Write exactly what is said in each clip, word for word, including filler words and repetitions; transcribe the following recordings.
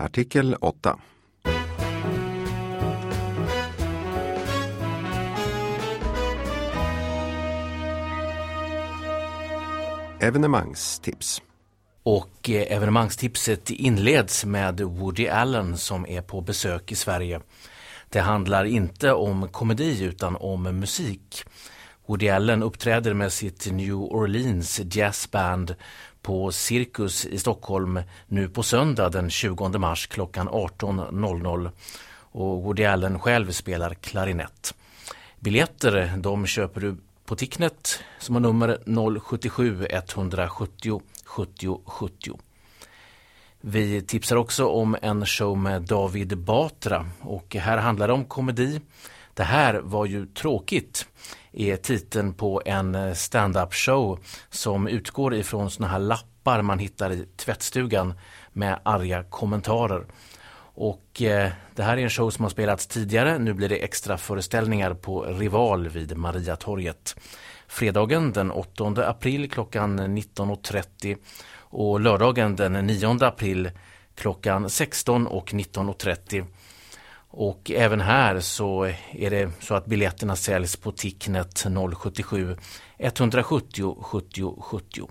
Artikel åtta. Evenemangstips. Och eh, evenemangstipset inleds med Woody Allen som är på besök i Sverige. Det handlar inte om komedi utan om musik. Woody Allen uppträder med sitt New Orleans jazzband på Cirkus i Stockholm nu på söndag den tjugonde mars klockan arton noll noll. Och Woody Allen själv spelar klarinett. Biljetter de köper du på Ticknet som har nummer noll sju sju ett sju zero sju zero sju zero. Vi tipsar också om en show med David Batra och här handlar det om komedi. Det här var ju tråkigt är titeln på en stand-up show som utgår ifrån såna här lappar man hittar i tvättstugan med arga kommentarer. Och eh, det här är en show som har spelats tidigare. Nu blir det extra föreställningar på Rival vid Mariatorget. Fredagen den åttonde april klockan nitton och trettio och lördagen den nionde april klockan sexton och nitton och trettio. Och även här så är det så att biljetterna säljs på Ticknet noll sju sju ett sju zero sju zero sju zero.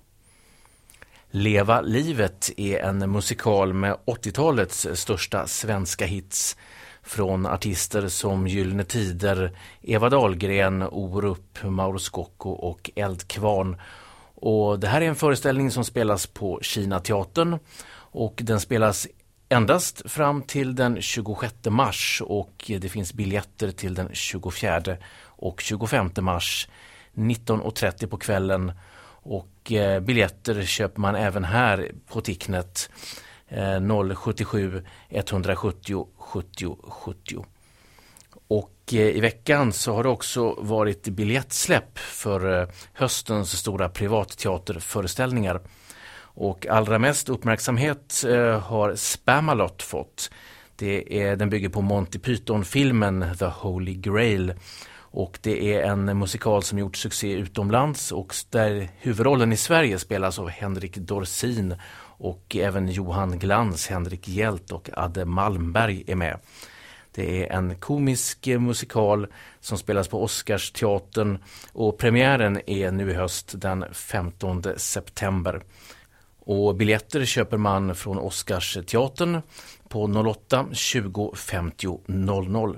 Leva livet är en musikal med åttiotalets största svenska hits från artister som Gyllene Tider, Eva Dahlgren, Orup, Mauro Scocco och Eldkvarn. Och det här är en föreställning som spelas på Kina teatern och den spelas endast fram till den tjugosjätte mars och det finns biljetter till den tjugofjärde och tjugofemte mars nitton och trettio på kvällen. Och eh, biljetter köper man även här på Ticknet eh, noll sju sju ett sju zero sju zero sju zero. Och eh, i veckan så har det också varit biljettsläpp för eh, höstens stora privatteaterföreställningar. Och allra mest uppmärksamhet eh, har Spamalot fått. Det är, den bygger på Monty Python-filmen The Holy Grail. Och det är en musikal som gjort succé utomlands och där huvudrollen i Sverige spelas av Henrik Dorsin och även Johan Glans, Henrik Hjelt och Adde Malmberg är med. Det är en komisk musikal som spelas på Oscarsteatern och premiären är nu i höst den femtonde september. Och biljetter köper man från Oscarsteatern på noll åtta tjugo femtio noll noll.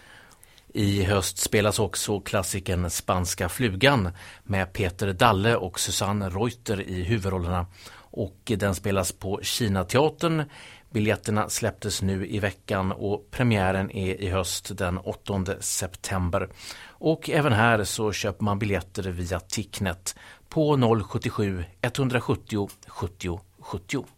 I höst spelas också klassikern Spanska flugan med Peter Dalle och Susanne Reuter i huvudrollerna. Och den spelas på Kina teatern. Biljetterna släpptes nu i veckan och premiären är i höst den åttonde september. Och även här så köper man biljetter via Ticknet på noll sju sju ett sju zero sju zero sju zero.